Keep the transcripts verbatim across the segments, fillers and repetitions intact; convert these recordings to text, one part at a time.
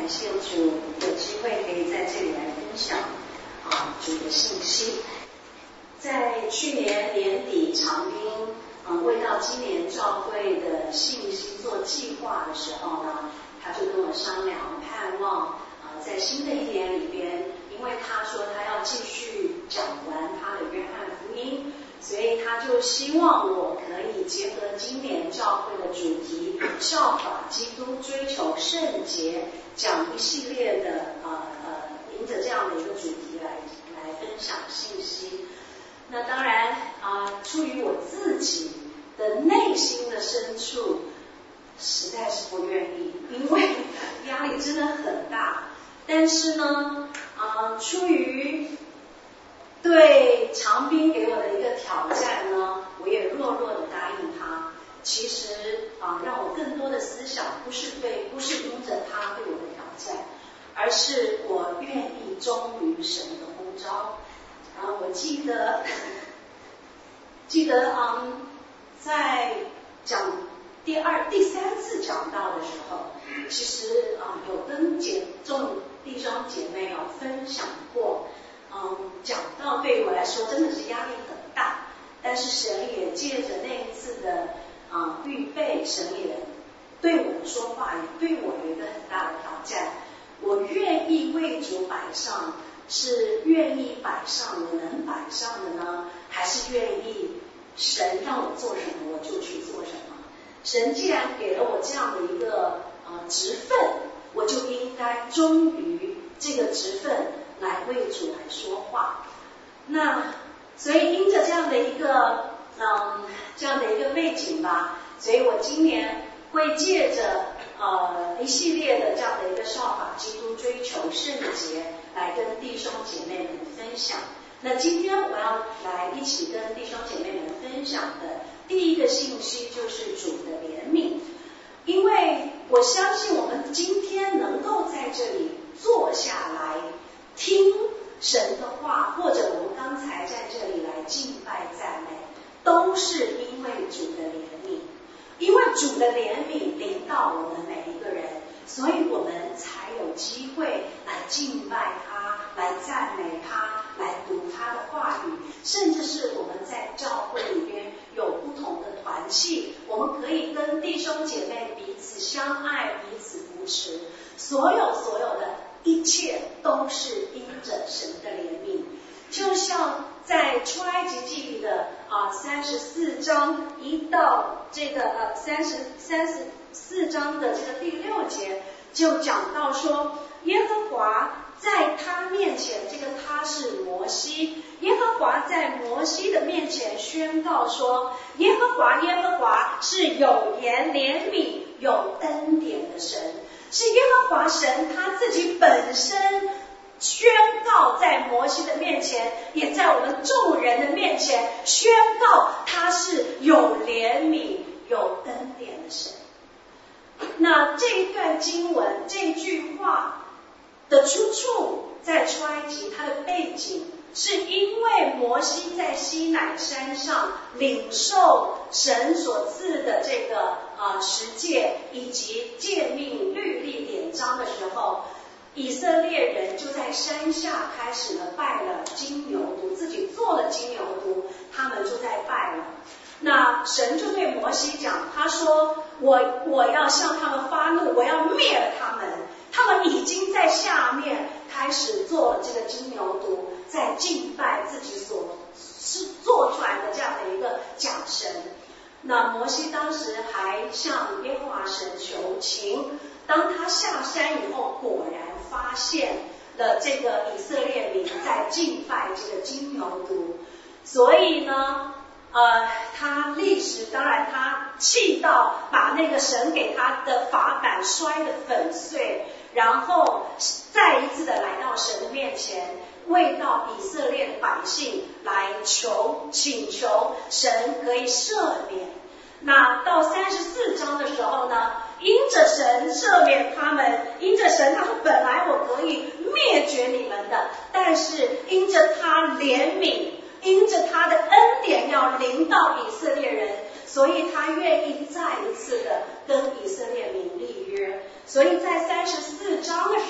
感谢主有机会可以在这里来分享啊主的信息。在去年年底长滨嗯为到今年教会的信息做计划的时候呢，他就跟我商量，盼望啊在新的一年里边，因为他说他要继续讲完他的约翰福音，所以他就希望我可以结合今年教会的主题，效法基督，追求圣洁，讲一系列的呃呃，迎着这样的一个主题来来分享信息。那当然啊、呃，出于我自己的内心的深处，实在是不愿意，因为压力真的很大。但是呢，啊、呃，出于对长滨给我的一个挑战呢，我也弱弱的答应他。其实啊，让我更多的思想不是对，不是因着他对我的挑战，而是我愿意忠于神的呼召。然后我记得，记得嗯，在讲第二、第三次讲道的时候，其实啊有跟姐众弟兄姐妹有分享过。嗯，讲道对我来说真的是压力很大，但是神也借着那一次的啊、呃、预备，神也对我的说话，也对我有一个很大的挑战。我愿意为主摆上，是愿意摆上我能摆上的呢，还是愿意神让我做什么我就去做什么？神既然给了我这样的一个呃职分，我就应该忠于这个职分来为主来说话。那所以因着这样的一个嗯这样的一个背景吧，所以我今年会借着呃一系列的这样的一个效法基督，追求圣洁，来跟弟兄姐妹们分享。那今天我要来一起跟弟兄姐妹们分享的第一个信息就是主的怜悯。因为我相信我们今天能够在这里坐下来听神的话，或者我们刚才在这里来敬拜赞美，都是因为主的怜悯。因为主的怜悯临到我们每一个人，所以我们才有机会来敬拜他，来赞美他，来读他的话语，甚至是我们在教会里边有不同的团契，我们可以跟弟兄姐妹彼此相爱，彼此扶持，所有所有的一切都是因着神的怜悯。就像在出埃及记里的啊三十四章一到这个呃三十三十四章的这个第六节，就讲到说，耶和华在他面前，这个他是摩西，耶和华在摩西的面前宣告说，耶和华耶和华是有颜怜悯有恩典的神，是耶和华神他自己本身宣告在摩西的面前，也在我们众人的面前宣告他是有怜悯有恩典的神。那这一段经文这句话的出处在出埃及，它的背景是因为摩西在西乃山上领受神所赐的这个呃十诫以及诫命律例典章的时候，以色列人就在山下开始了拜了金牛犊，自己做了金牛犊，他们就在拜了。那神就对摩西讲，他说我我要向他们发怒，我要灭了他们，他们已经在下面开始做了这个金牛犊，在敬拜自己所是做出来的这样的一个假神。那摩西当时还向耶和华神求情，当他下山以后，果然发现了这个以色列民在敬拜这个金牛犊，所以呢呃，他立时当然他气到把那个神给他的法版摔得粉碎，然后再一次的来到神的面前，为到以色列的百姓来求请求神可以赦免。那到三十四章的时候呢，因着神赦免他们，因着神他说本来我可以灭绝你们的，但是因着他怜悯，因着他的恩典要临到以色列人，所以他愿意再一次的跟以色列民立约。所以在三十四章的时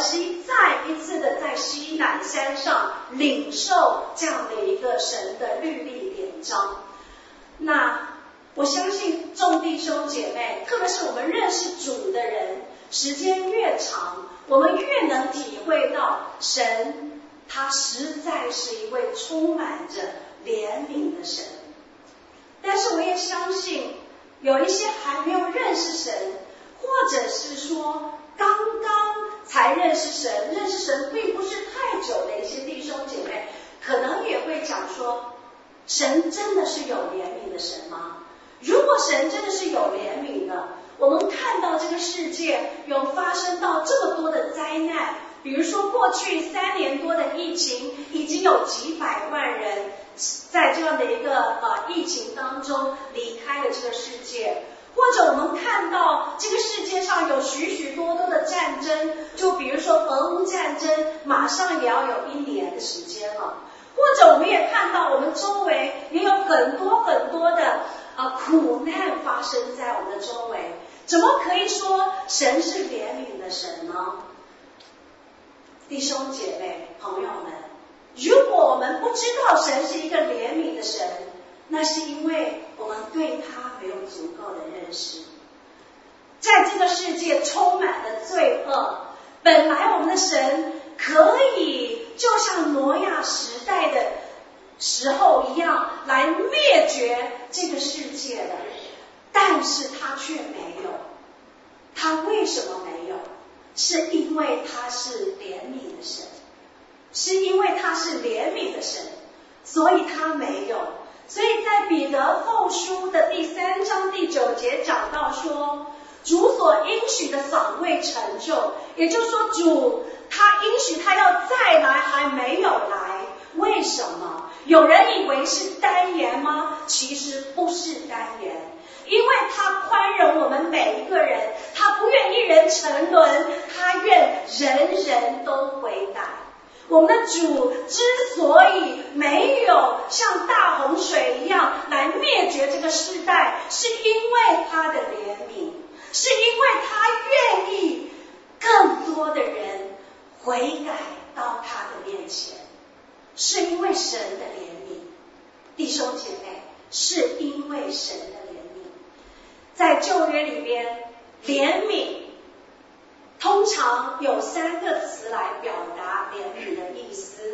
西再一次的在西乃山上领受这样的一个神的律例典章。那我相信众弟兄姐妹，特别是我们认识主的人，时间越长，我们越能体会到神他实在是一位充满着怜悯的神。但是我也相信有一些还没有认识神，或者是说刚刚才认识神，认识神并不是太久的一些弟兄姐妹，可能也会讲说，神真的是有怜悯的神吗？如果神真的是有怜悯的，我们看到这个世界有发生到这么多的灾难，比如说过去三年多的疫情，已经有几百万人在这样的一个呃疫情当中离开了这个世界，或者我们看到这个世界上有许许多多的战争，就比如说俄乌战争马上也要有一年的时间了，或者我们也看到我们周围也有很多很多的呃苦难发生在我们的周围，怎么可以说神是怜悯的神呢？弟兄姐妹朋友们，如果我们不知道神是一个怜悯的神，那是因为我们对他没有足够的认识。在这个世界充满了罪恶，本来我们的神可以就像挪亚时代的时候一样来灭绝这个世界的，但是他却没有。他为什么没有？是因为他是怜悯的神，是因为他是怜悯的神，所以他没有。所以在彼得后书的第三章第九节讲到说，主所应许的尚未成就，也就是说主他应许他要再来还没有来。为什么？有人以为是单言吗？其实不是单言，因为他宽容我们每一个人，他不愿一人沉沦，他愿人人都悔改。我们的主之所以没有像大洪水一样来灭绝这个世代，是因为他的怜悯，是因为他愿意更多的人悔改到他的面前，是因为神的怜悯。弟兄姐妹，是因为神的怜悯。在旧约里边，怜悯通常有三个词来表达怜悯的意思。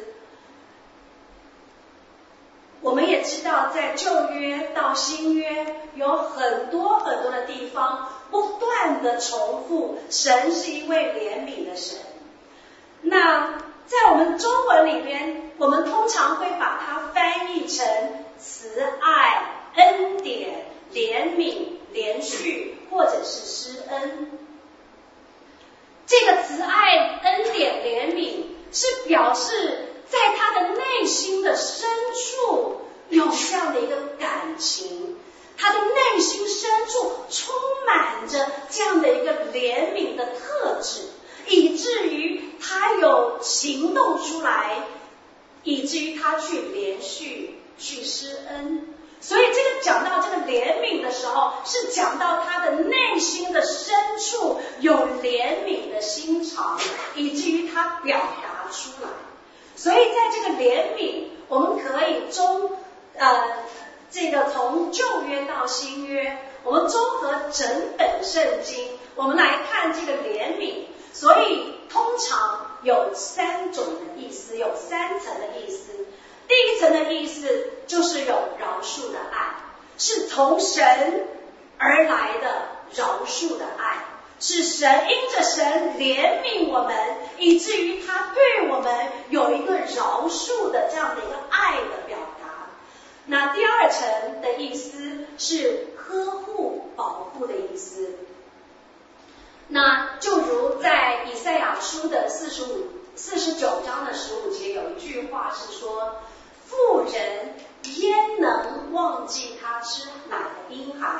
我们也知道，在旧约到新约有很多很多的地方不断的重复神是一位怜悯的神。那在我们中文里边，我们通常会把它翻译成慈爱、恩典、怜悯、连续或者是施恩。这个慈爱、恩典、怜悯是表示在他的内心的深处有这样的一个感情，他的内心深处充满着这样的一个怜悯的特质，以至于他有行动出来，以至于他去连续去施恩。所以这个讲到这个怜悯的时候，是讲到他的内心的深处有怜悯的心肠，以至于他表达出来。所以在这个怜悯，我们可以中呃这个从旧约到新约，我们综合整本圣经，我们来看这个怜悯。所以通常有三种的意思，有三层的意思。第一层的意思就是有饶恕的爱，是从神而来的饶恕的爱，是神因着神怜悯我们，以至于他对我们有一个饶恕的这样的一个爱的表达。那第二层的意思是呵护保护的意思。那就如在以赛亚书的四十五、四十九章的十五节有一句话是说，妇人焉能忘记他吃奶的婴孩，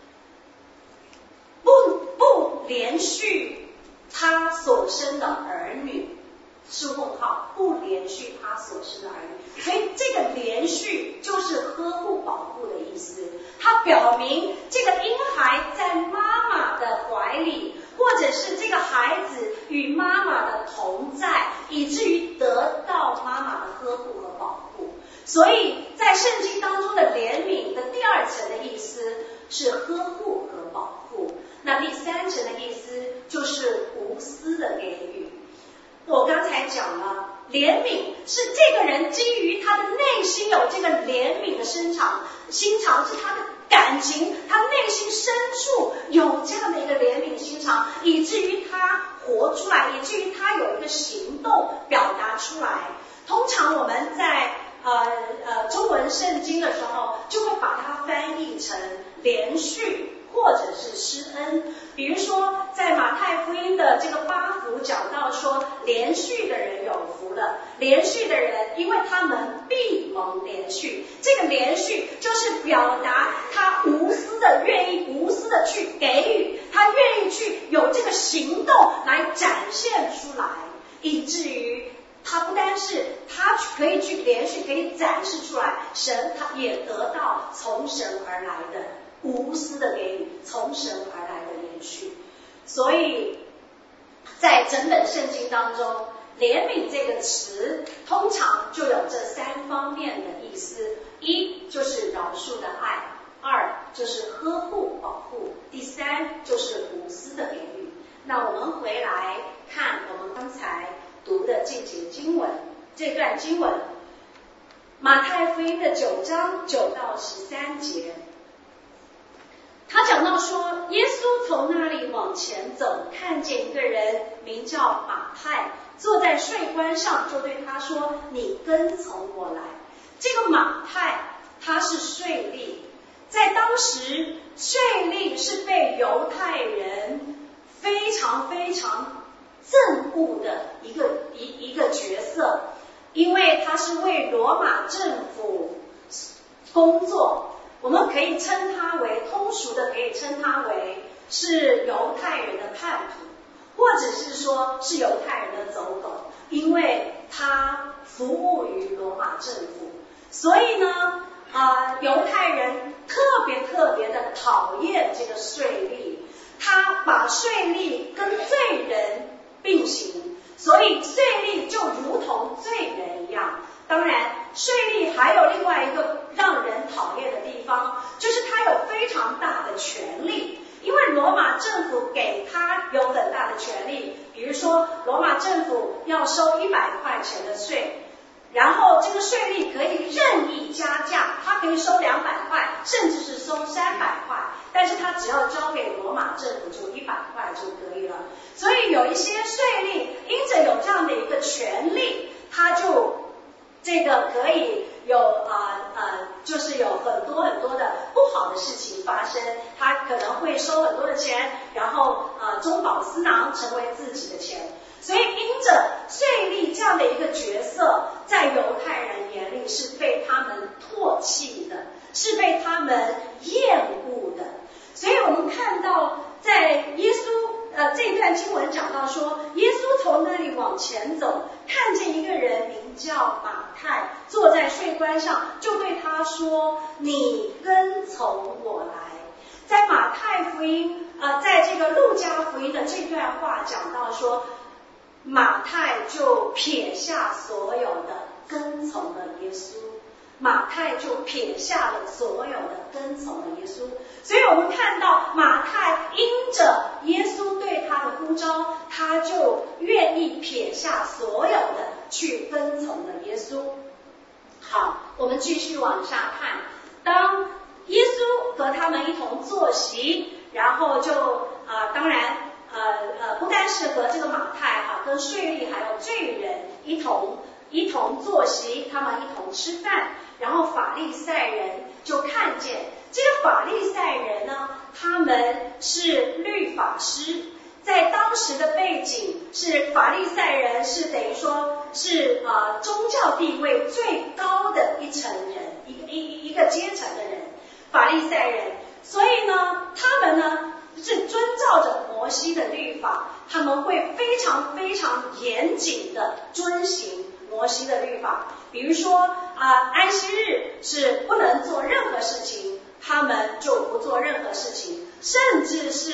不不连续他所生的儿女，是问号，不连续他所生的儿女。所以这个连续就是呵护保护的意思，它表明这个婴孩在妈妈的怀里， 或者是这个孩子与妈妈的同在，以至于得到妈妈的呵护和保护。所以在圣经当中的怜悯的第二层的意思是呵护和保护，那第三层的意思就是无私的给予。我刚才讲了，怜悯是这个人基于他的内心有这个怜悯的心肠，心肠是他的感情，他内心深处有这样的一个怜悯心肠，以至于他活出来，以至于他有一个行动表达出来。通常我们在呃呃中文圣经的时候，就会把它翻译成连续或者是施恩。比如说在马太福音的这个八福讲到说，连续的人有福了，连续的人因为他们必蒙连续，这个连续就是表达他无私的愿意无私的去给予，他愿意去有这个行动来展现出来，以至于他不单是他可以去连续可以展示出来，神他也得到从神而来的无私的给予，从神而来的连续。所以在整本圣经当中，怜悯这个词通常就有这三方面的意思：一就是饶恕的爱，二就是呵护保护，第三就是无私的给予。那我们回来看我们刚才读的这节经文，这段经文马太福音的九章九到十三节，他讲到说，耶稣从那里往前走，看见一个人名叫马太，坐在税关上，就对他说，你跟从我来。这个马太他是税吏，在当时税吏是被犹太人非常非常憎恶的一个一一个角色，因为他是为罗马政府工作，我们可以称他为，通俗的可以称他为是犹太人的叛徒，或者是说是犹太人的走狗，因为他服务于罗马政府，所以呢呃，犹太人特别特别的讨厌这个税吏，他把税吏跟罪人并行，所以税吏就如同罪人一样。当然税吏还有另外一个让人讨厌的地方，就是他有非常大的权力，因为罗马政府给他有很大的权力，比如说罗马政府要收一百块钱的税，然后这个税吏可以任意加价，他可以收两百块，甚至是收三百块，但是他只要交给罗马政府就一百块就可以了。所以有一些税吏因着有这样的一个权利，他就这个可以有啊 呃, 呃就是有很多很多的不好的事情发生，他可能会收很多的钱，然后呃中饱私囊，成为自己的钱。所以因着税吏这样的一个角色，在犹太人眼里是被他们唾弃的，是被他们厌恶的。所以我们看到在耶稣呃这段经文讲到说，耶稣从那里往前走，看见一个人名叫马太，坐在税关上，就对他说，你跟从我来。在马太福音呃在这个路加福音的这段话讲到说，马太就撇下所有的，跟从了耶稣。马太就撇下了所有的，跟从了耶稣。所以我们看到马太因着耶稣对他的呼召，他就愿意撇下所有的，去跟从了耶稣。好，我们继续往下看。当耶稣和他们一同坐席，然后就啊、呃，当然呃呃，不单是和这个马太哈、啊，跟税吏还有罪人一同一同坐席，他们一同吃饭。然后法利赛人就看见这个法利赛人呢，他们是律法师，在当时的背景是法利赛人是等于说是啊、呃、宗教地位最高的一层人，一个一一个阶层的人，法利赛人。所以呢，他们呢是遵照着摩西的律法，他们会非常非常严谨的遵行摩西的律法。比如说啊、呃，安息日是不能做任何事情，他们就不做任何事情，甚至是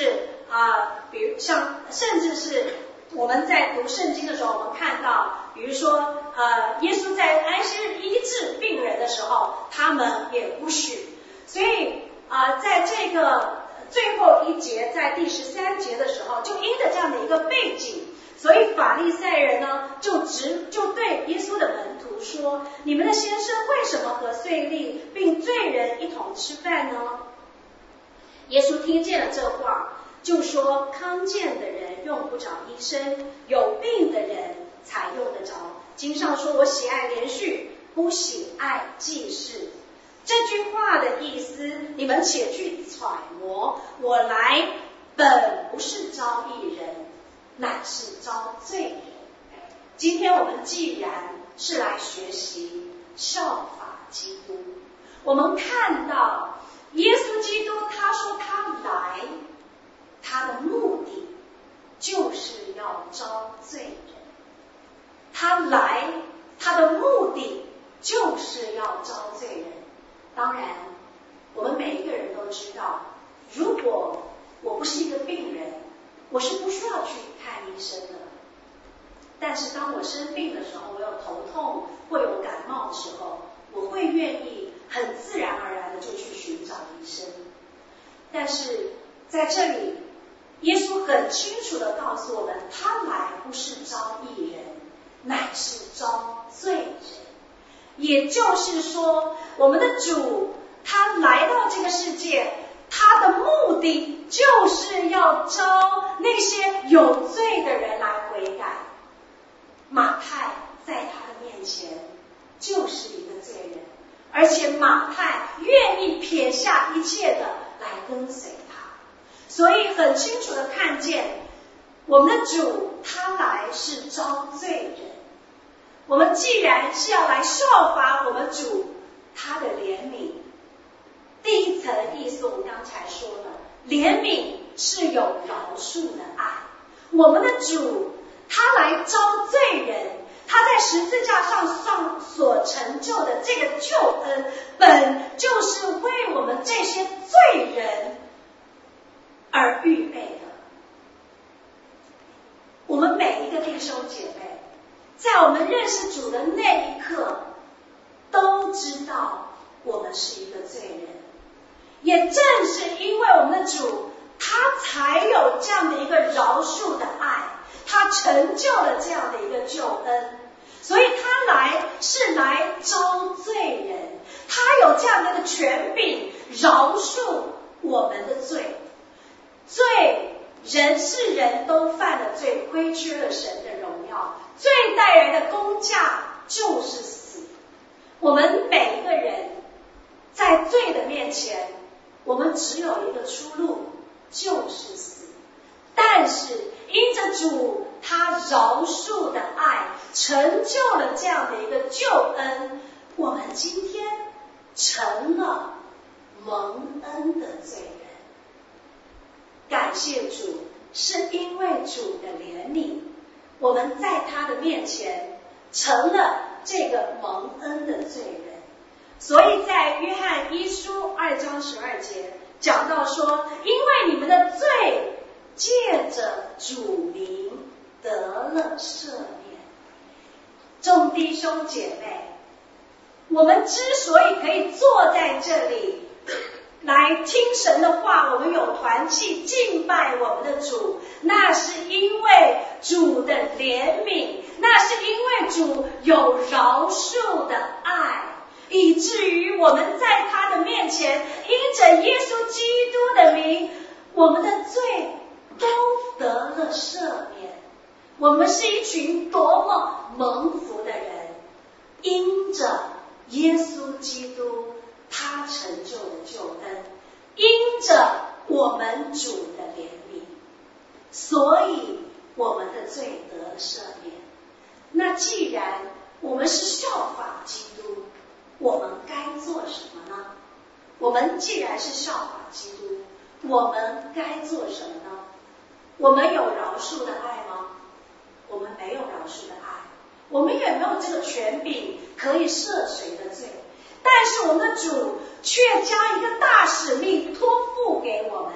啊、呃，比如像甚至是我们在读圣经的时候，我们看到，比如说呃，耶稣在安息日医治病人的时候，他们也不许。所以啊、呃，在这个最后一节，在第十三节的时候，就因着这样的一个背景，所以法利赛人呢，就直就对耶稣的门徒说：“你们的先生为什么和税吏并罪人一同吃饭呢？”耶稣听见了这话，就说：“康健的人用不着医生，有病的人才用得着。经上说：我喜爱连续，不喜爱记事。”这句话的意思，你们且去揣摩。我来本不是招义人，乃是招罪人。今天我们既然是来学习效法基督，我们看到耶稣基督他说他来，他的目的就是要招罪人。他来，他的目的就是要招罪人。当然，我们每一个人都知道，如果我不是一个病人，我是不需要去看医生的。但是当我生病的时候，我有头痛，会有感冒的时候，我会愿意很自然而然的就去寻找医生。但是在这里，耶稣很清楚的告诉我们，他来不是招义人，乃是招罪人。也就是说，我们的主他来到这个世界，他的目的就是要招那些有罪的人来悔改。马太在他的面前就是一个罪人，而且马太愿意撇下一切的来跟随他，所以很清楚的看见我们的主他来是招罪人。我们既然是要来效法我们主他的怜悯，第一层的意思我们刚才说了，怜悯是有饶恕的爱。我们的主他来招罪人，他在十字架上上所成就的这个救恩，本就是为我们这些罪人而预备的。我们每一个弟兄姐妹，在我们认识主的那一刻，都知道我们是一个罪人。也正是因为我们的主，他才有这样的一个饶恕的爱，他成就了这样的一个救恩，所以他来是来招罪人，他有这样的一个权柄，饶恕我们的罪。罪，人是人都犯了罪，亏缺了神的荣耀，罪带来的工价就是死。我们每一个人在罪的面前，我们只有一个出路，就是死。但是因着主他饶恕的爱，成就了这样的一个救恩，我们今天成了蒙恩的罪人。感谢主，是因为主的怜悯，我们在他的面前成了这个蒙恩的罪人。所以在约翰一书二章十二节讲到说，因为你们的罪借着主名得了赦免。众弟兄姐妹，我们之所以可以坐在这里来听神的话，我们有团契敬拜我们的主，那是因为主的怜悯，那是因为主有饶恕的爱，以至于我们在他的面前，因着耶稣基督的名，我们的罪都得了赦免。我们是一群多么蒙福的人，因着耶稣基督他成就的救恩，因着我们主的怜悯，所以我们的罪得了赦免。那既然我们是效法基督，我们该做什么呢？我们既然是效法基督，我们该做什么呢？我们有饶恕的爱吗？我们没有饶恕的爱，我们也没有这个权柄可以赦谁的罪。但是我们的主却将一个大使命托付给我们，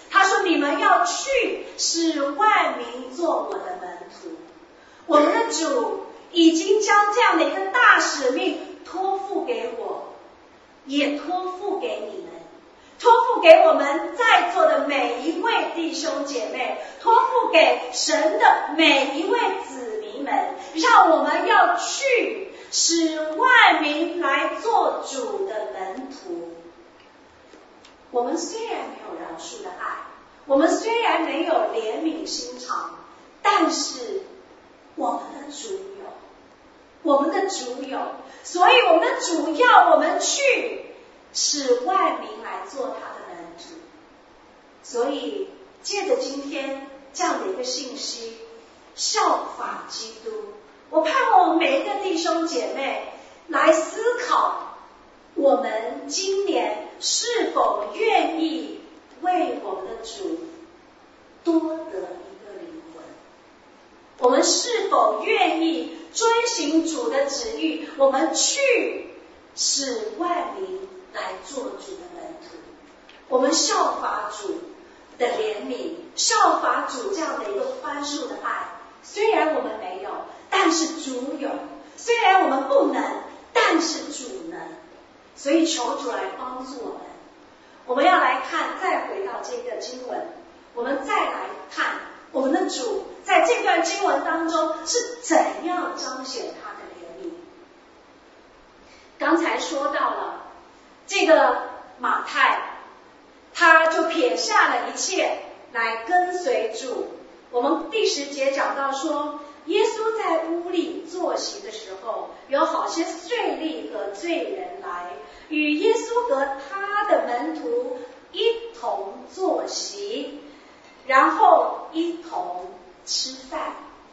他说你们要去，使万民做我的门徒。我们的主已经将这样的一个大使命托付给我，也托付给你们，托付给我们在座的每一位弟兄姐妹，托付给神的每一位子民们，让我们要去，使万民来做主的门徒。我们虽然没有饶恕的爱，我们虽然没有怜悯心肠，但是我们的主有，我们的主有，所以我们的主要我们去，使万民来做他的门徒。所以借着今天这样的一个信息，效法基督，我盼望每一个弟兄姐妹来思考，我们今年是否愿意为我们的主多得一个灵魂？我们是否愿意遵行主的旨意，我们去使万民来做主的门徒？我们效法主的怜悯，效法主这样的一个宽恕的爱。虽然我们没有，但是主有；虽然我们不能，但是主能。所以求主来帮助我们。我们要来看，再回到这个经文，我们再来看我们的主在这段经文当中是怎样彰显他的怜悯。刚才说到了这个马太，他就撇下了一切来跟随主。我们第十节讲到说，耶稣在屋里坐席的时候，有好些税吏和罪人来，与耶稣和他的门徒一同坐席，然后一同吃饭。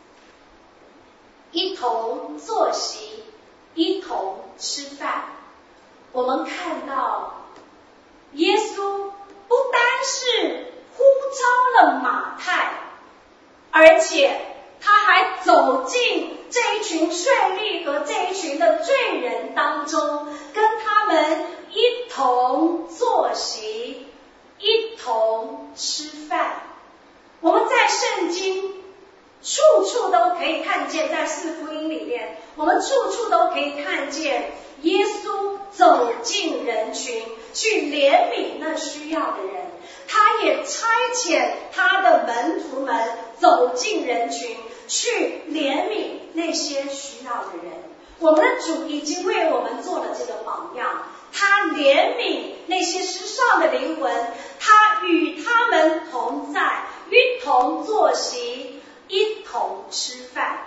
一同坐席，一同吃饭。我们看到耶稣不单是呼召了马太，而且他还走进这一群税吏和这一群的罪人当中，跟他们一同坐席，一同吃饭。我们在圣经处处都可以看见，在四福音里面，我们处处都可以看见耶稣走进人群，去怜悯那需要的人。他也差遣他的门徒们走进人群，去怜悯那些需要的人。我们的主已经为我们做了这个榜样，他怜悯那些失丧的灵魂，他与他们同在，一同坐席，一同吃饭。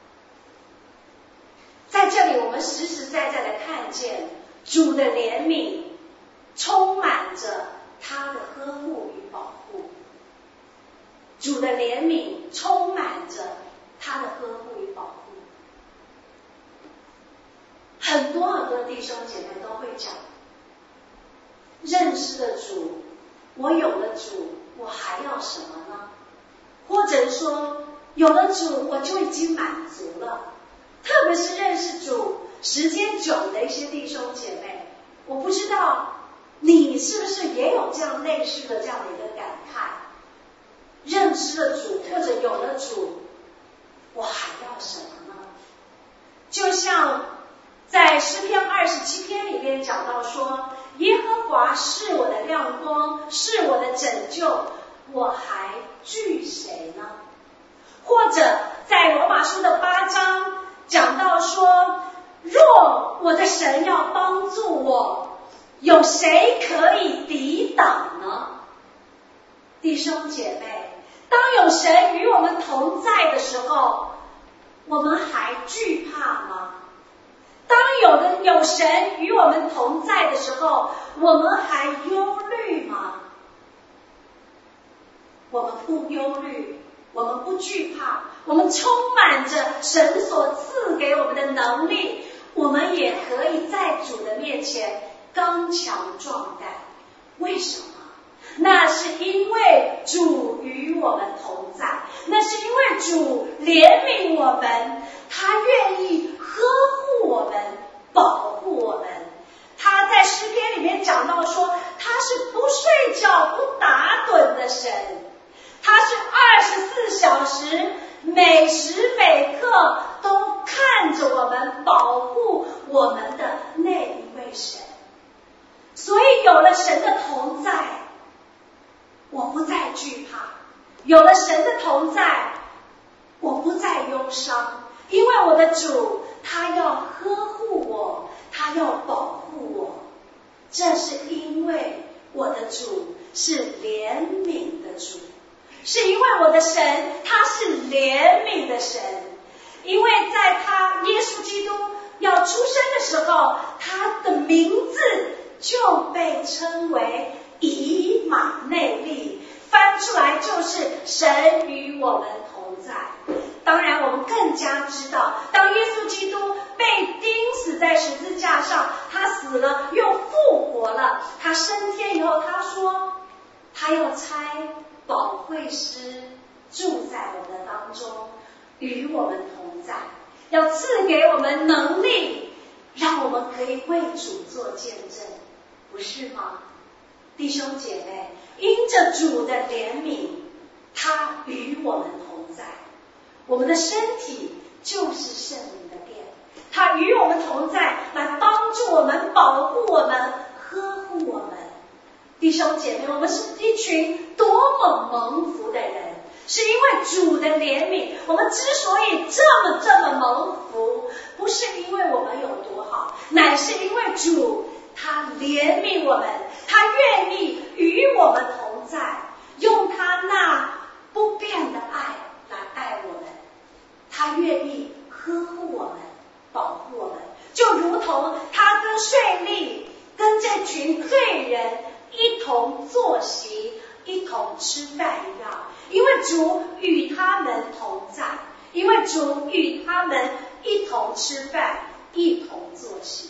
在这里我们实实在在的看见主的怜悯充满着他的呵护与保护，主的怜悯充满着他的呵护与保护。很多很多弟兄姐妹都会讲，认识了主，我有了主，我还要什么呢？或者说有了主我就已经满足了。特别是认识主时间久的一些弟兄姐妹，我不知道你是不是也有这样类似的这样的一个感慨，认识了主或者有了主，我还要什么呢？就像在诗篇二十七篇里面讲到说，耶和华是我的亮光，是我的拯救，我还惧谁呢？或者在罗马书的八章讲到说，若我的神要帮助我，有谁可以抵挡呢？弟兄姐妹，当有神与我们同在的时候，我们还惧怕吗？当有的有神与我们同在的时候，我们还忧虑吗？我们不忧虑，我们不惧怕，我们充满着神所赐给我们的能力，我们也可以在主的面前刚强壮胆。为什么？那是因为主与我们同在，那是因为主怜悯我们，他愿意呵护我们，保护我们，他他在诗篇里面讲到说，他是不睡觉不打盹的神，他是二十四小时每时每刻都看着我们，保护我们的那一位神。所以有了神的同在，我不再惧怕，有了神的同在，我不再忧伤，因为我的主他要呵护我，他要保护我。这是因为我的主是怜悯的主，是因为我的神他是怜悯的神，因为在他耶稣基督要出生的时候，他的名字就被称为以马内利，翻出来就是神与我们同在。当然我们更加知道，当耶稣基督被钉死在十字架上，他死了又复活了，他升天以后，他说他要差保惠师住在我们的当中，与我们同在，要赐给我们能力，让我们可以为主做见证，不是吗？弟兄姐妹，因着主的怜悯，他与我们同在，我们的身体就是圣灵的殿，他与我们同在，来帮助我们，保护我们，呵护我们。弟兄姐妹，我们是一群多么蒙福的人，是因为主的怜悯。我们之所以这么这么蒙福，不是因为我们有多好，乃是因为主他怜悯我们，他愿意与我们同在，用他那不变的爱来爱我们，他愿意呵护我们，保护我们，就如同他跟税吏跟这群罪人一同坐席，一同吃饭一样，因为主与他们同在，因为主与他们一同吃饭，一同坐席。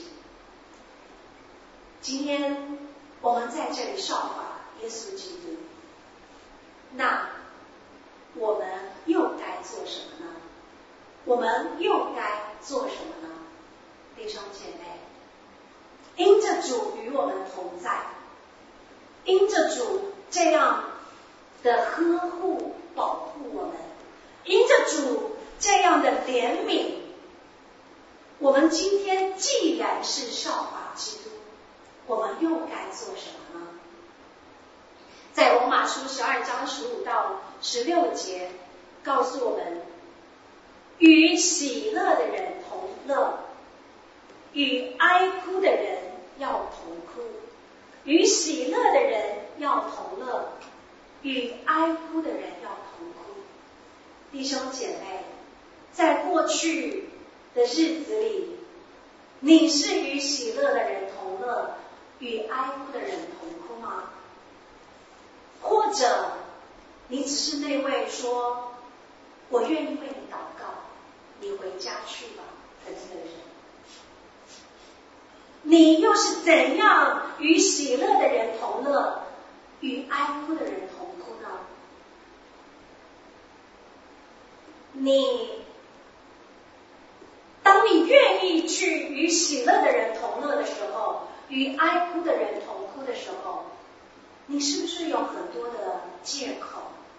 今天我们在这里效法耶稣基督，那我们又该做什么呢？我们又该做什么呢？弟兄姐妹，因着主与我们同在，因着主这样的呵护保护我们，因着主这样的怜悯，我们今天既然是效法基督，我们又该做什么呢？在罗马书十二章十五到十六节告诉我们，与喜乐的人同乐，与哀哭的人要同哭，与喜乐的人要同乐，与哀哭的人要同哭。弟兄姐妹，在过去的日子里，你是与喜乐的人同乐，与哀哭的人同哭吗？或者你只是那位说我愿意为你祷告，你回家去吧的这个人？你又是怎样与喜乐的人同乐，与哀哭的人同哭呢？你当你愿意去与喜乐的人同乐的时候，与哀哭的人同哭的时候，你是不是有很多的借口？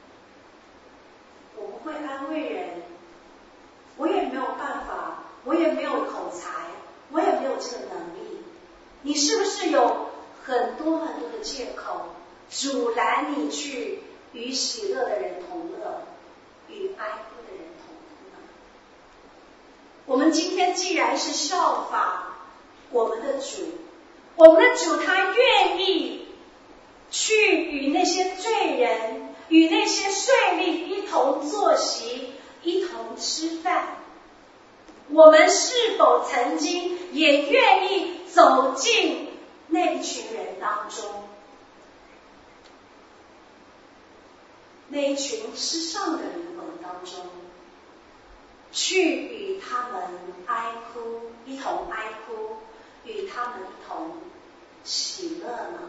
我不会安慰人，我也没有办法，我也没有口才，我也没有这个能力。你是不是有很多很多的借口，阻拦你去与喜乐的人同乐，与哀哭的人同哭呢？我们今天既然是效法我们的主，我们的主他愿意去与那些罪人，与那些税吏一同坐席，一同吃饭。我们是否曾经也愿意走进那一群人当中，那一群失丧的灵魂当中，去与他们哀哭，一同哀哭，与他们一同喜乐呢？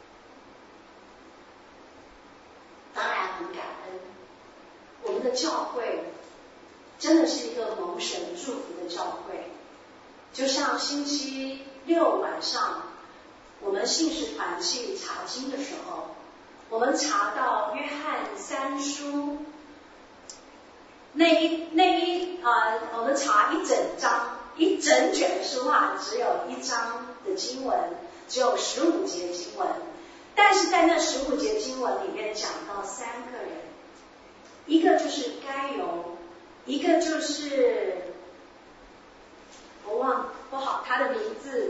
当然很感恩，我们的教会真的是一个蒙神祝福的教会。就像星期六晚上我们信实团去查经的时候，我们查到约翰三书那一那一啊、呃，我们查一整章一整卷的书啊，只有一章的经文，只有十五节经文，但是在那十五节经文里面讲到三个人，一个就是该犹，一个就是我忘不好他的名字，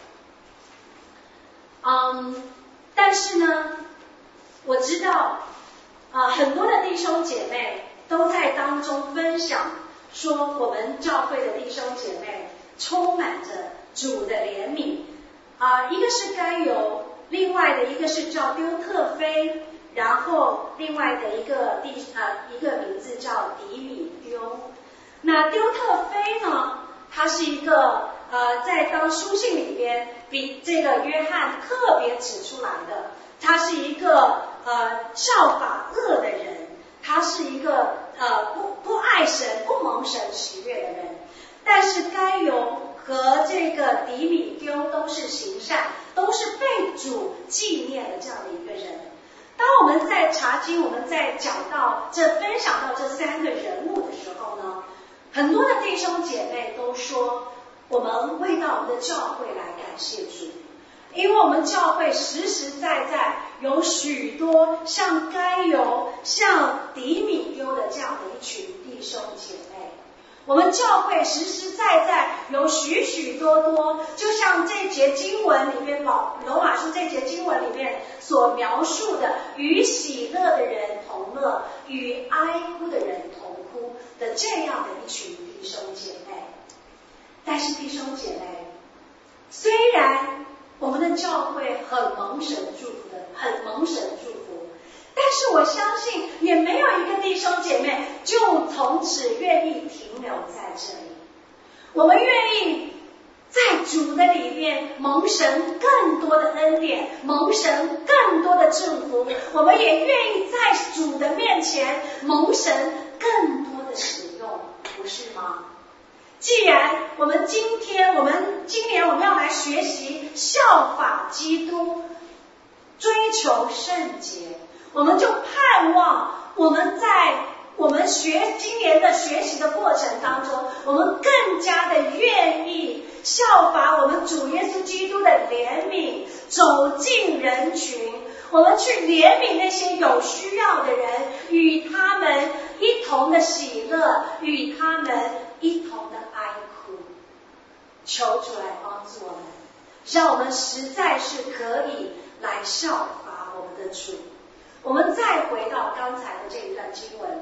嗯，但是呢，我知道啊、呃，很多的弟兄姐妹都在当中分享说，我们教会的弟兄姐妹充满着主的怜悯啊、呃，一个是该犹，另外的一个是叫丢特菲，然后另外的一个弟呃一个名字叫迪米丢。那丢特菲呢，他是一个呃在当书信里边比这个约翰特别指出来的，他是一个呃效法恶的人，他是一个呃不不爱神不蒙神喜悦的人。但是该犹和这个迪米丢都是行善，都是被主纪念的这样的一个人。当我们在查经，我们在讲到这分享到这三个人物的时候呢，很多的弟兄姐妹都说，我们为到我们的教会来感谢主，因为我们教会实实在在有许多像该犹、像迪米丢的这样的一群弟兄姐妹。我们教会实实在在有许许多多，就像这节经文里面，保罗马书这节经文里面所描述的，与喜乐的人同乐，与哀哭的人同哭的这样的一群弟兄姐妹。但是弟兄姐妹，虽然我们的教会很蒙神祝福的，很蒙神祝福，但是我相信也没有一个弟兄姐妹就从此愿意停留在这里。我们愿意在主的里面蒙神更多的恩典，蒙神更多的祝福，我们也愿意在主的面前蒙神更多的使用，不是吗？既然我们今天我们今年我们要来学习效法基督，追求圣洁，我们就盼望我们在我们学今年的学习的过程当中，我们更加的愿意效法我们主耶稣基督的怜悯，走进人群，我们去怜悯那些有需要的人，与他们一同的喜乐，与他们一同的哀哭。求主来帮助我们，让我们实在是可以来效法我们的主。我们再回到刚才的这一段经文，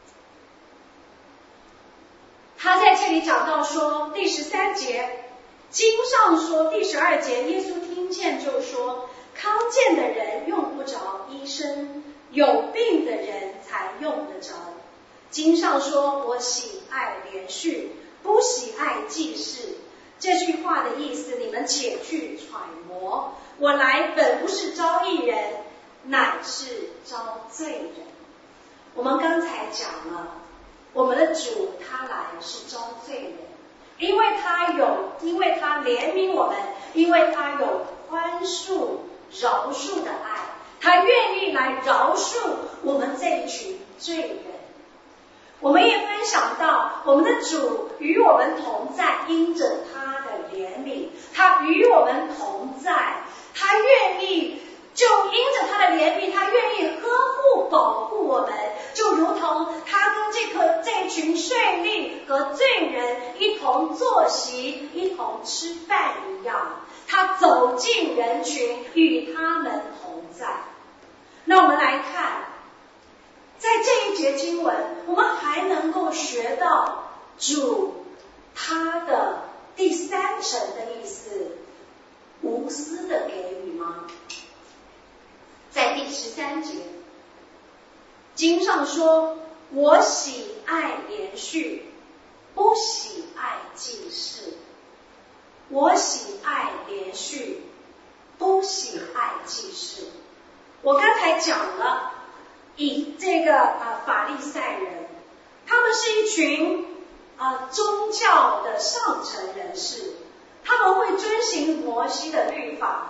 他在这里讲到说，第十三节经上说，第十二节耶稣听见就说，康健的人用不着医生，有病的人才用得着。经上说，我喜爱连续，不喜爱记事。这句话的意思你们且去揣摩，我来本不是招义人，乃是招罪人。我们刚才讲了，我们的主他来是招罪人，因为他有，因为他怜悯我们，因为他有宽恕饶恕的爱，他愿意来饶恕我们这一群罪人。我们也分享到，我们的主与我们同在，因着他的怜悯，他与我们同在，他愿意就因着他的怜悯，他愿意呵护保护我们，就如同他跟这个这群税吏和罪人一同坐席，一同吃饭一样，他走进人群，与他们同在。那我们来看，在这一节经文，我们还能够学到主他的第三层的意思，无私的给予吗？在第十三节，经上说，我喜爱连续，不喜爱记事。我喜爱连续，不喜爱记事。我刚才讲了，以这个呃法利赛人，他们是一群呃宗教的上层人士，他们会遵行摩西的律法，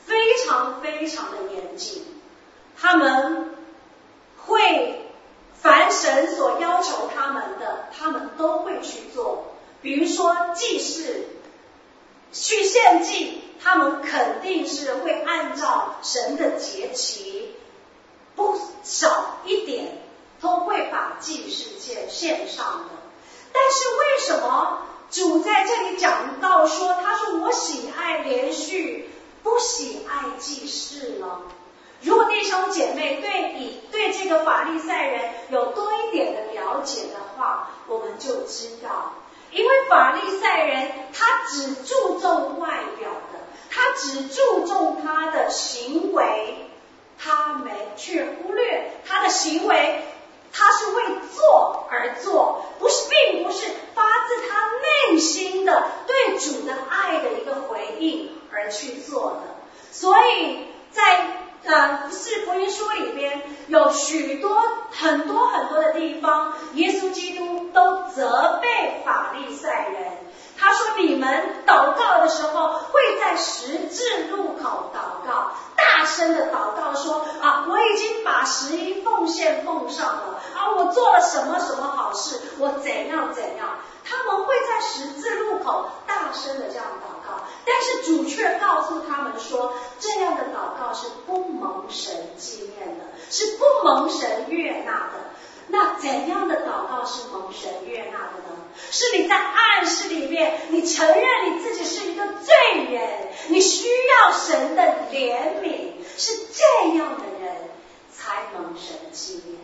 非常非常的严谨，他们会凡神所要求他们的，他们都会去做。比如说祭祀、去献祭，他们肯定是会按照神的节期，不少一点都会把祭祀献献上的。但是为什么主在这里讲到说，他说我喜爱连续，不喜爱祭祀呢？如果弟兄姐妹对以对这个法利赛人有多一点的了解的话，我们就知道，因为法利赛人他只注重外表的，他只注重他的行为，他没却忽略他的行为，他是为做而做，不是并不是发自他内心的对主的爱的一个回应而去做的。所以在呃四福音书里边有许多很多很多的地方，耶稣基督都责备法利赛人。他说你们祷告的时候会在十字路口祷告，大声的祷告说啊，我已经把十一奉献奉上了啊，我做了什么什么好事，我怎样怎样。他们会在十字路口大声的这样祷告，但是主却告诉他们说，这样的祷告是不蒙神纪念的，是不蒙神悦纳的。那怎样的祷告是蒙神悦纳的呢？是你在暗室里面，你承认你自己是一个罪人，你需要神的怜悯，是这样的人才蒙神纪念。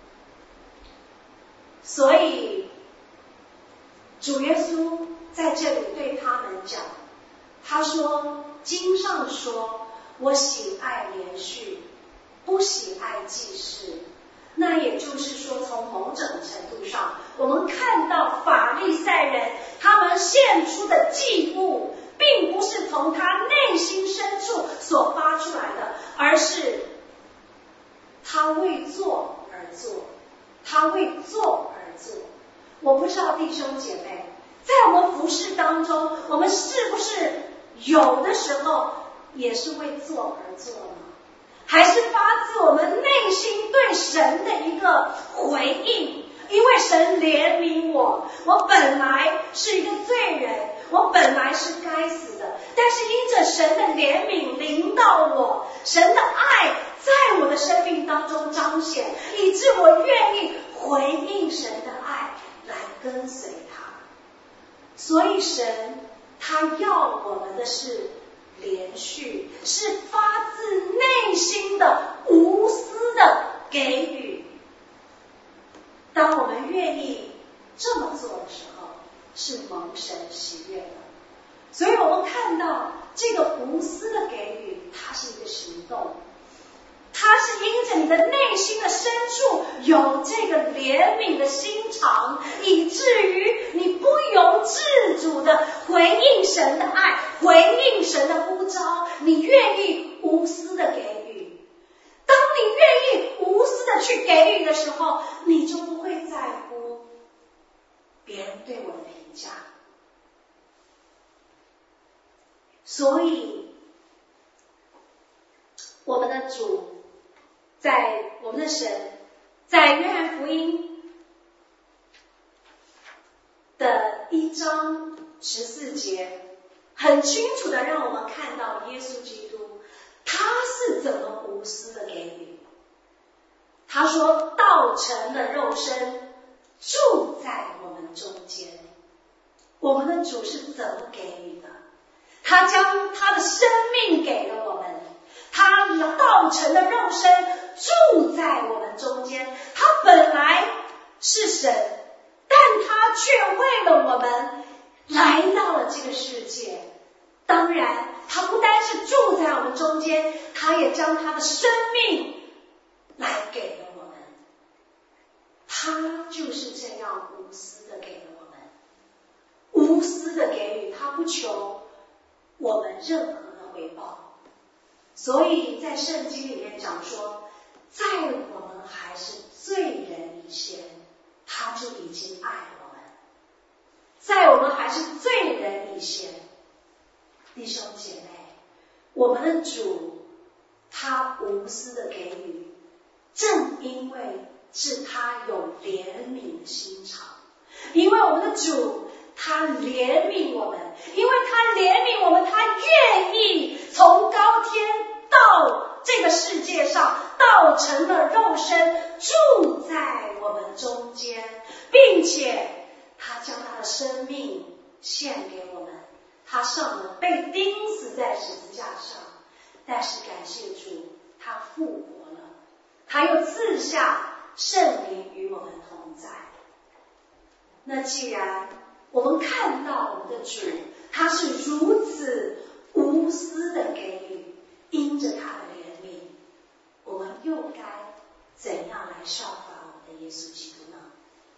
所以主耶稣在这里对他们讲，他说经上说，我喜爱连续，不喜爱祭祀。那也就是说，从某种程度上，我们看到法利赛人他们献出的祭物，并不是从他内心深处所发出来的，而是他为做而做，他为做而做。我不知道弟兄姐妹，在我们服事当中，我们是不是有的时候也是为做而做呢？还是发自我们内心对神的一个回应？因为神怜悯我，我本来是一个罪人，我本来是该死的，但是因着神的怜悯临到我，神的爱在我的生命当中彰显，以致我愿意回应神的爱来跟随他。所以神他要我们的是连续，是发自内心的无私的给予。当我们愿意这么做的时候，是蒙神喜悦的。所以我们看到这个无私的给予，它是一个行动，它是因着你的内心的深处有这个怜悯的心肠，以至于你不由自主的回应神的爱，回应神的呼召，你愿意无私的给予。当你愿意无私的去给予的时候，你就不会在乎别人对我的评价。所以我们的主，在我们的神，在约翰福音的一章十四节，很清楚的让我们看到耶稣基督他是怎么无私的给予。他说道成了肉身，住在我们中间。我们的主是怎么给予的？他将他的生命给了我们，他道成了肉身，住在我们中间。他本来是神，但他却为了我们来到了这个世界。当然他不单是住在我们中间，他也将他的生命来给了我们。他就是这样无私的给了我们，无私的给予，他不求我们任何的回报。所以在圣经里面讲说，在我们还是罪人以前，他就已经爱我们。在我们还是罪人以前，弟兄姐妹， 我们的主他无私的给予，正因为是他有怜悯的心肠，因为我们的主他怜悯我们，因为他怜悯我们，他愿意从高天到这个世界上，道成了肉身，住在我们中间，并且他将他的生命献给我们，他上了被钉死在十字架上，但是感谢主，他复活了，他又赐下圣灵与我们同在。那既然我们看到我们的主他是如此无私的给予，因着他的怜悯，我们又该怎样来效法我们的耶稣基督呢？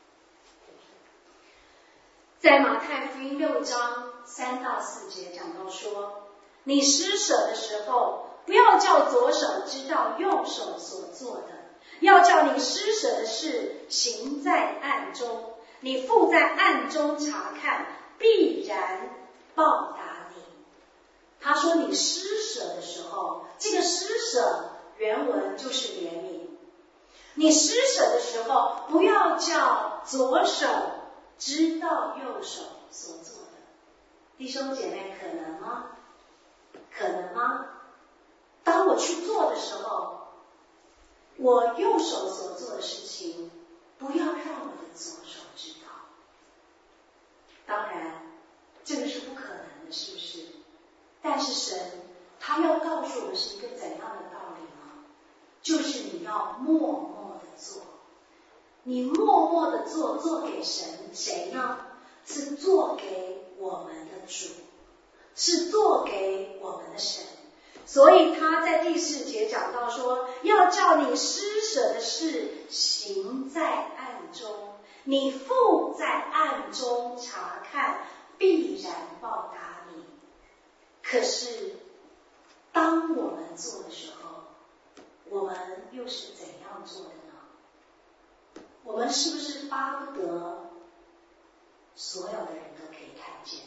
在马太福音六章三到四节讲到说，你施舍的时候，不要叫左手知道右手所做的，要叫你施舍的事行在暗中，你父在暗中查看，必然报答你。他说你施舍的时候，这个施舍原文就是怜悯。你施舍的时候，不要叫左手知道右手所做的。弟兄姐妹，可能吗？可能吗？当我去做的时候，我右手所做的事情，不要让我的左手知道。当然，这个是不可能的，是不是？但是神他要告诉我们是一个怎样的道理呢？就是你要默默的做，你默默的做，做给神谁呢？是做给我们的主，是做给我们的神。所以他在第四节讲到说，要叫你施舍的事行在暗中，你父在暗中查看，必然报答你。可是当我们做的时候，我们又是怎样做的呢？我们是不是巴不得所有的人都可以看见？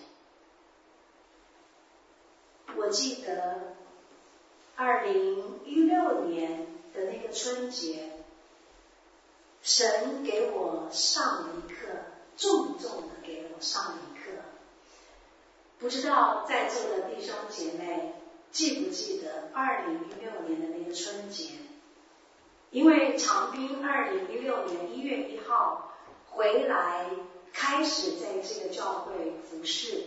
我记得二零一六年的那个春节，神给我上了一课，重重的给我上了一课。不知道在座的弟兄姐妹记不记得二零一六年的那个春节？因为长滨二零一六年一月一号回来，开始在这个教会服侍。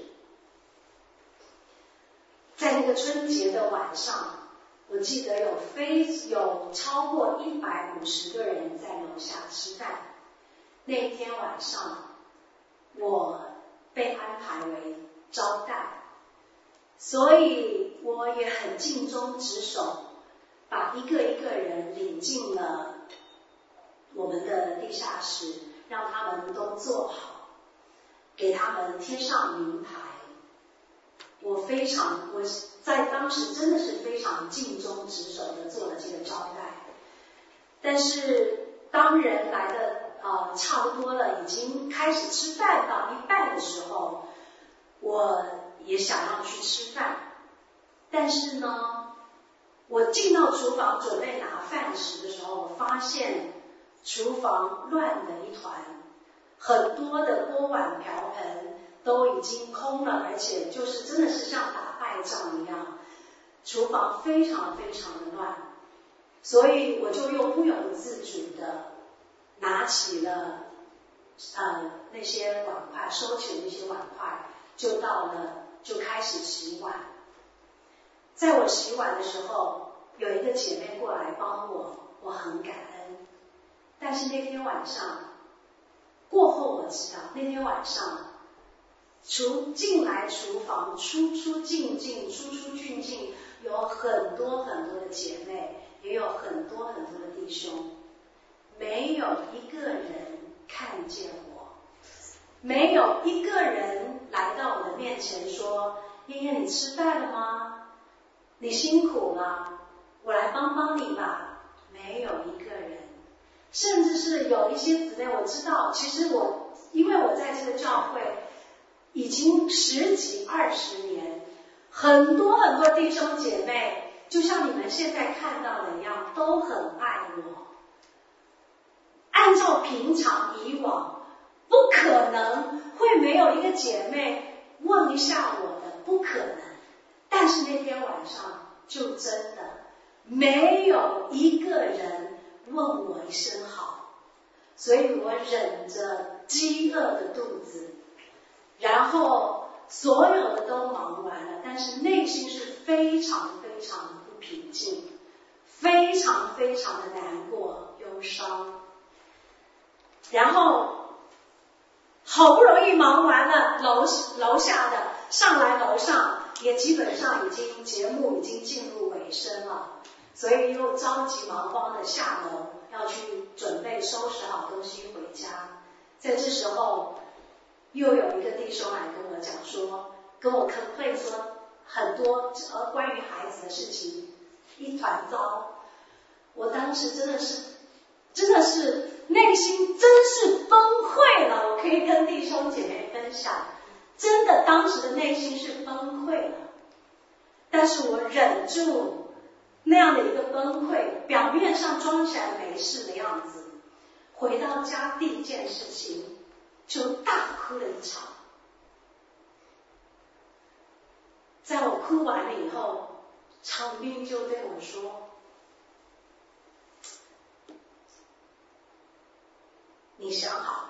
在那个春节的晚上，我记得有非有超过一百五十个人在楼下吃饭。那天晚上，我被安排为招待，所以我也很尽忠职守，把一个一个人领进了我们的地下室，让他们都坐好，给他们贴上名牌。我非常，我在当时真的是非常尽忠职守的做了这个招待。但是当人来的呃差不多了，已经开始吃饭到一半的时候，我也想要去吃饭。但是呢，我进到厨房准备拿饭食的时候，我发现厨房乱的一团，很多的锅碗瓢盆都已经空了，而且就是真的是像打败仗一样，厨房非常非常的乱。所以我就又不由自主的拿起了呃那些碗筷，收起了那些碗筷，就到了就开始洗碗。在我洗碗的时候，有一个姐妹过来帮我，我很感恩。但是那天晚上过后，我知道那天晚上厨进来厨房，出出进进，出出进进，有很多很多的姐妹，也有很多很多的弟兄，没有一个人看见我，没有一个人来到我的面前说：燕燕，你吃饭了吗？你辛苦了，我来帮帮你吧。没有一个人。甚至是有一些姊妹，我知道，其实我因为我在这个教会已经十几二十年， 很多很多弟兄姐妹，就像你们现在看到的一样，都很爱我。按照平常以往，不可能会没有一个姐妹问一下我的，不可能。但是那天晚上就真的没有一个人问我一声好，所以我忍着饥饿的肚子，然后所有的都忙完了，但是内心是非常非常的不平静，非常非常的难过忧伤。然后好不容易忙完了，楼楼下的上来楼上，也基本上已经节目已经进入尾声了，所以又着急忙慌的下楼要去准备收拾好东西回家。在这时候又有一个弟兄来跟我讲说，跟我complain说很多呃关于孩子的事情一团糟。我当时真的是真的是内心真是崩溃了，我可以跟弟兄姐妹分享，真的当时的内心是崩溃了，但是我忍住那样的一个崩溃，表面上装起来没事的样子，回到家第一件事情就大哭了一场。在我哭完了以后，长兵就对我说，你想好，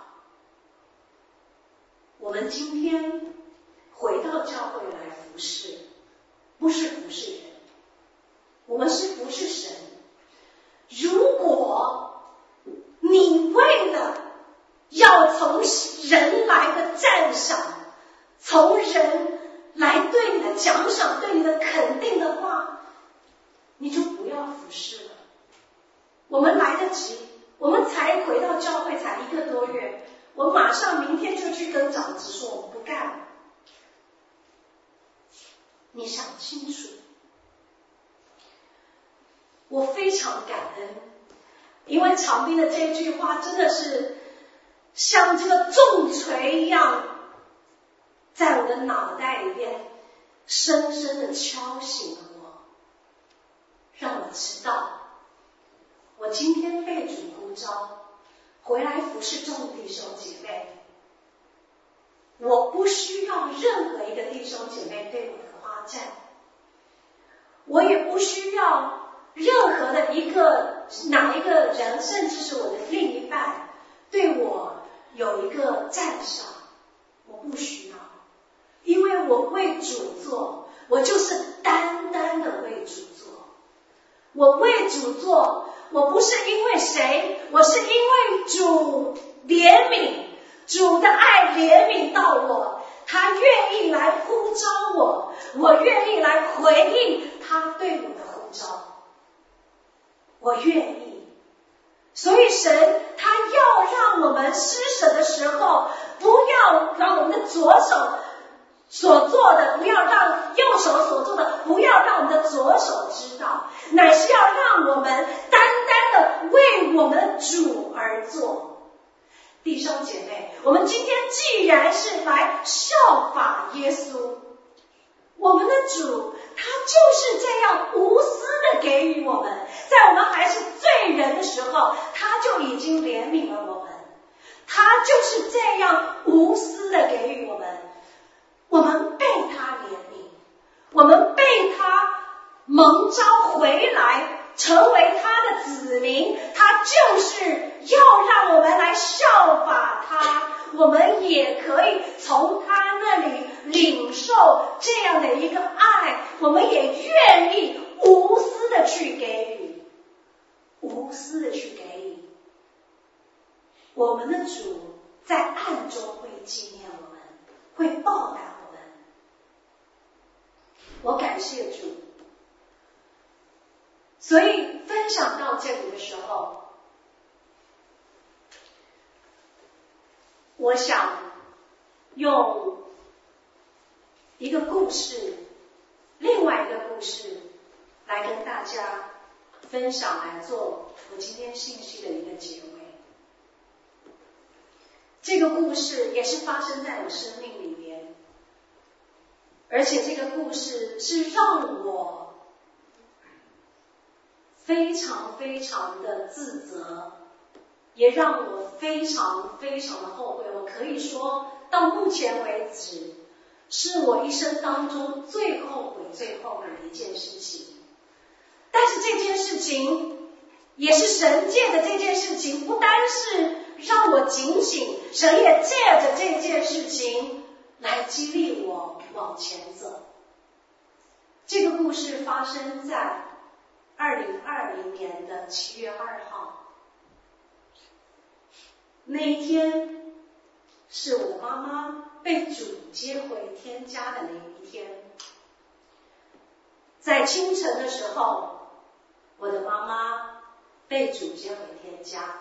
我们今天回到教会来服侍，不是服侍人，我们是服侍神。如果你为了要从人来的赞赏，从人来对你的奖赏，对你的肯定的话，你就不要服侍了。我们来得及，我们才回到教会才一个多月，我马上明天就去跟长子说我们不干了。你想清楚。我非常感恩，因为长兵的这句话真的是像这个重锤一样，在我的脑袋里面深深的敲醒了我，让我知道我今天被主呼召回来服侍众弟兄姐妹，我不需要任何一个弟兄姐妹对我的夸赞，我也不需要任何的一个哪一个人，甚至是我的另一半对我有一个赞赏，我不需要，因为我为主做，我就是单单的为主做。我为主做，我不是因为谁，我是因为主怜悯，主的爱怜悯到我，他愿意来呼召我，我愿意来回应他对我的呼召，我愿意。所以神他要让我们施舍的时候，不要让我们的左手所做的，不要让右手所做的，不要让我们的左手知道，乃是要让我们单单的为我们的主而做。弟兄姐妹，我们今天既然是来效法耶稣，我们的主他就是这样无私的给予我们，在我们还是罪人的时候，他就已经怜悯了我们，他就是这样无私的给予我们，我们被他怜悯，我们被他蒙召回来成为他的子民，他就是要让我们来效法他，我们也可以从他那里领受这样的一个爱，我们也愿意无私的去给予，无私的去给予。我们的主在暗中会纪念我们，会报答我们。我感谢主。所以分享到这里的时候，我想用一个故事，另外一个故事来跟大家分享，来做我今天信息的一个结尾。这个故事也是发生在我生命里面。 而且这个故事是让我非常非常的自责，也让我非常非常的后悔。我可以说到目前为止，是我一生当中最后悔最后悔的一件事情。但是这件事情也是神借的，这件事情不单是让我警醒，神也借着这件事情来激励我往前走。这个故事发生在二零二零年的七月二号，那一天是我的妈妈被主接回天家的那一天。在清晨的时候，我的妈妈被主接回天家。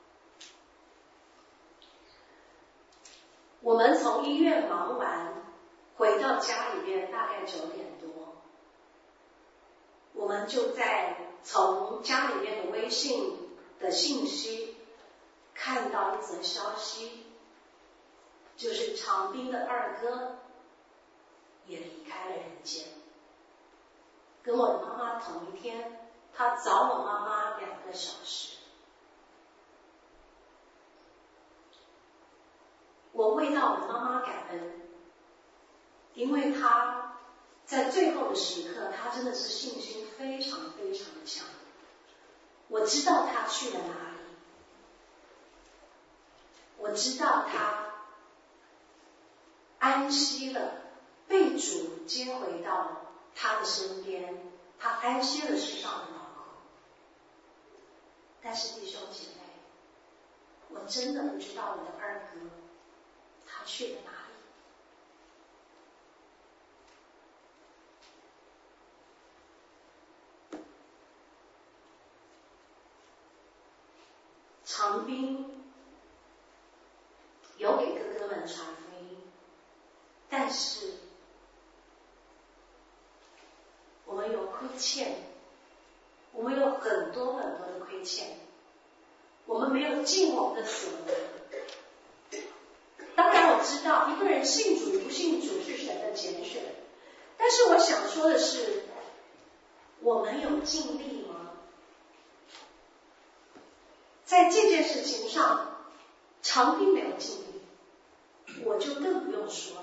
我们从医院忙完回到家里面，大概九点多，我们就在从家里面的微信的信息看到一则消息，就是长滨的二哥也离开了人间，跟我的妈妈同一天，他早我妈妈两个小时。我为到我的妈妈感恩，因为她在最后的时刻，她真的是信心非常非常的强。我知道她去了哪里，我知道她安息了，被主接回到她的身边，她安息了世上的劳苦。但是弟兄姐妹，我真的不知道我的二哥他去了哪里。长滨有给哥哥们传福音，但是我们有亏欠，我们有很多很多的亏欠，我们没有尽我们的所能。当然我知道一个人信主不信主是神的拣选，但是我想说的是，我们有尽力吗？在这件事情上，长滨没有尽力，我就更不用说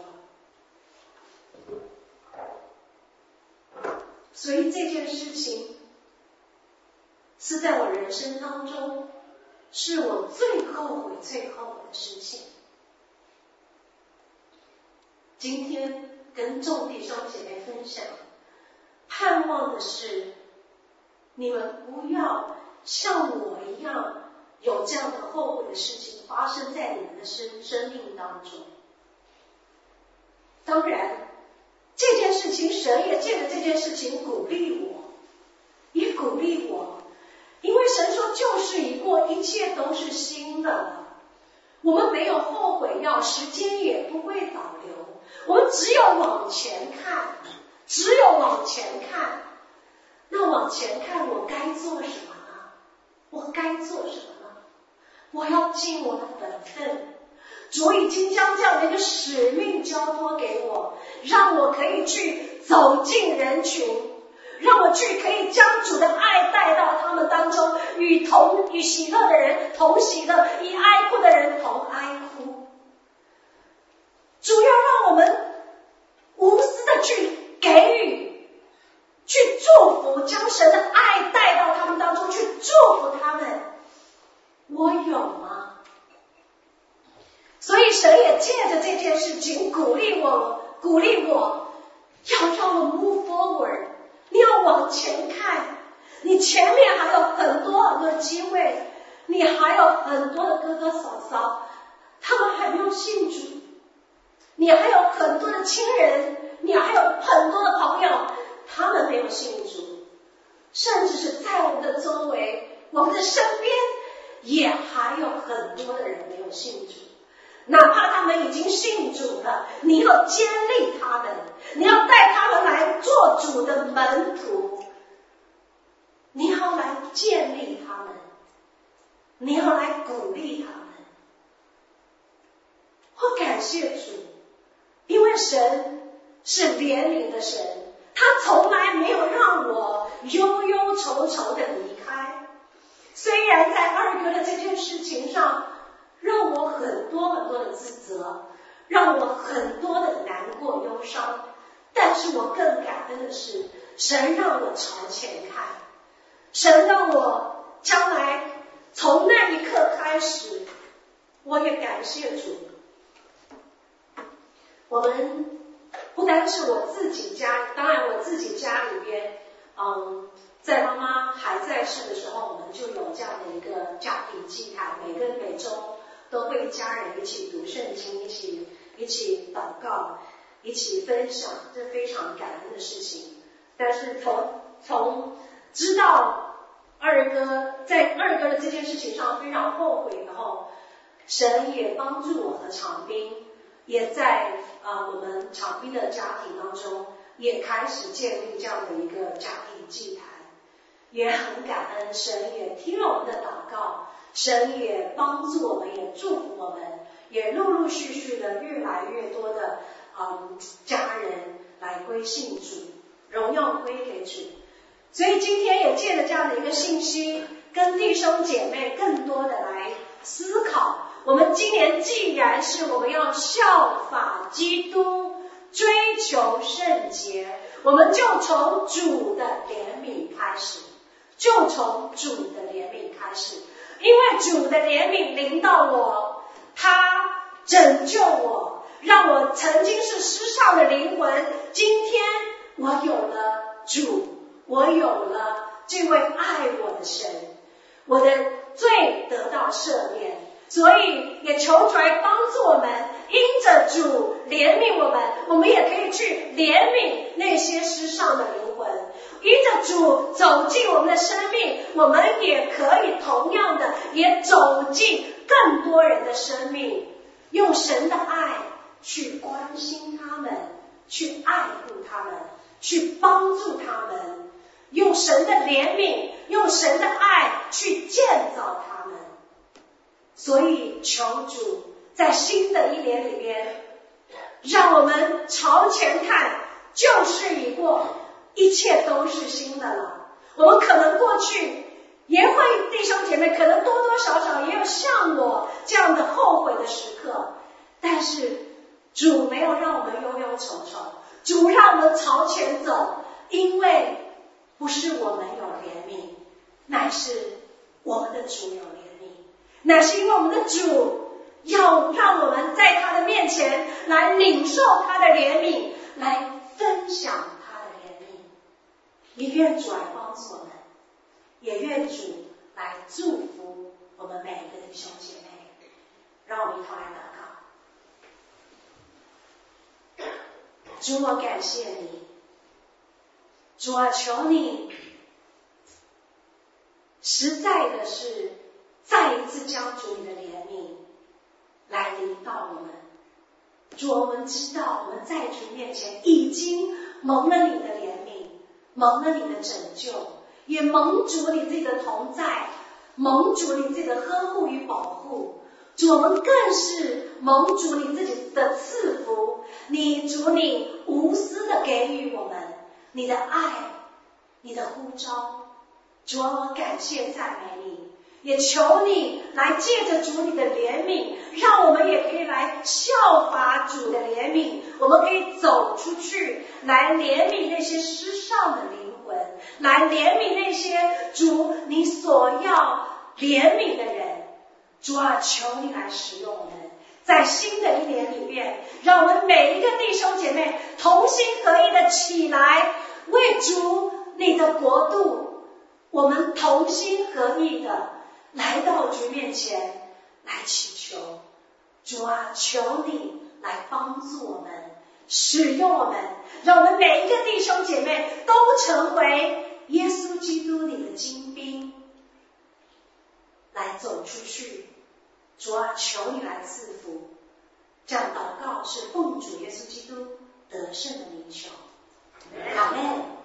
了。所以这件事情是在我人生当中，是我最后悔最后悔的事情。今天跟众弟兄姐妹分享，盼望的是你们不要像我一样有这样的后悔的事情发生在你们的生生命当中。当然这件事情神也借着这件事情鼓励我，也鼓励我，因为神说旧事已过，一切都是新的了。我们没有后悔药，时间也不会倒流，我们只有往前看，只有往前看。那往前看，我该做什么呢？我该做什么呢？我要尽我的本分。主已经将这样的一个使命交托给我，让我可以去走进人群，让我去可以将主的爱带到他们当中，与同与喜乐的人同喜乐，与哀哭的人同哀哭。主要让我们无私的去给予，去祝福，将神的爱带到他们当中，去祝福他们。我有吗？所以神也借着这件事情鼓励我，鼓励我要让我 move forward， 你要往前看，你前面还有很多很多的机会，你还有很多的哥哥嫂嫂，他们还没有信主，你还有很多的亲人，你还有很多的朋友，他们没有信主，甚至是在我们的周围，我们的身边也还有很多的人没有信主。哪怕他们已经信主了，你要坚立他们，你要带他们来做主的门徒，你要来建立他们，你要来鼓励他们。我感谢主，因为神是怜悯的神，他从来没有让我忧忧愁愁的离开。虽然在二哥的这件事情上让我很多很多的自责，让我很多的难过忧伤，但是我更感恩的是，神让我朝前看，神让我将来从那一刻开始，我也感谢主。我们不单是我自己家，当然我自己家里边，嗯，在妈妈还在世的时候，我们就有这样的一个家庭祭坛，每个每周都会家人一起读圣经，一起一起祷告，一起分享，这非常感恩的事情。但是从从知道二哥在二哥的这件事情上非常后悔以后，神也帮助我和长斌，也在啊、呃、我们长斌的家庭当中也开始建立这样的一个家庭祭坛，也很感恩神也听了我们的祷告，神也帮助我们，也祝福我们，也陆陆续续的越来越多的嗯家人来归信主，荣耀归给主。所以今天也借着这样的一个信息，跟弟兄姐妹更多的来思考，我们今年既然是我们要效法基督，追求圣洁，我们就从主的怜悯开始，就从主的怜悯开始，因为主的怜悯临到我，他拯救我，让我曾经是失丧的灵魂，今天我有了主，我有了这位爱我的神，我的罪得到赦免，所以也求主来帮助我们，因着主怜悯我们，我们也可以去怜悯那些失丧的灵魂，因着主走进我们的生命，我们也可以同样的也走进更多人的生命，用神的爱去关心他们，去爱护他们，去帮助他们，用神的怜悯，用神的爱去建造他们。所以求主在新的一年里边，让我们朝前看，旧事已过，一切都是新的了。我们可能过去也会，弟兄姐妹可能多多少少也有像我这样的后悔的时刻，但是主没有让我们忧忧愁愁，主让我们朝前走，因为不是我们有怜悯，乃是我们的主有怜悯，乃是因为我们的主要让我们在他的面前来领受他的怜悯，来分享他的怜悯。也愿主来帮助我们，也愿主来祝福我们每一个弟兄姐妹。让我们一同来祷告。主，我感谢你，主啊，求你实在的是再一次将主你的怜悯来临到我们。主，我们知道我们在主面前已经蒙了你的怜悯，蒙了你的拯救，也蒙主你自己的同在，蒙主你自己的呵护与保护。主，我们更是蒙主你自己的赐福，你主你无私的给予我们你的爱，你的呼召。主啊，我感谢赞美你，也求你来借着主你的怜悯，让我们也可以来效法主的怜悯，我们可以走出去，来怜悯那些失丧的灵魂，来怜悯那些主你所要怜悯的人。主啊，求你来使用我们，在新的一年里面，让我们每一个弟兄姐妹同心合意的起来，为主你的国度，我们同心合意的来到主面前来祈求。主啊，求你来帮助我们，使用我们，让我们每一个弟兄姐妹都成为耶稣基督你的精兵，来走出去。主啊，求你来赐福。这样祷告是奉主耶稣基督得胜的名求。阿们。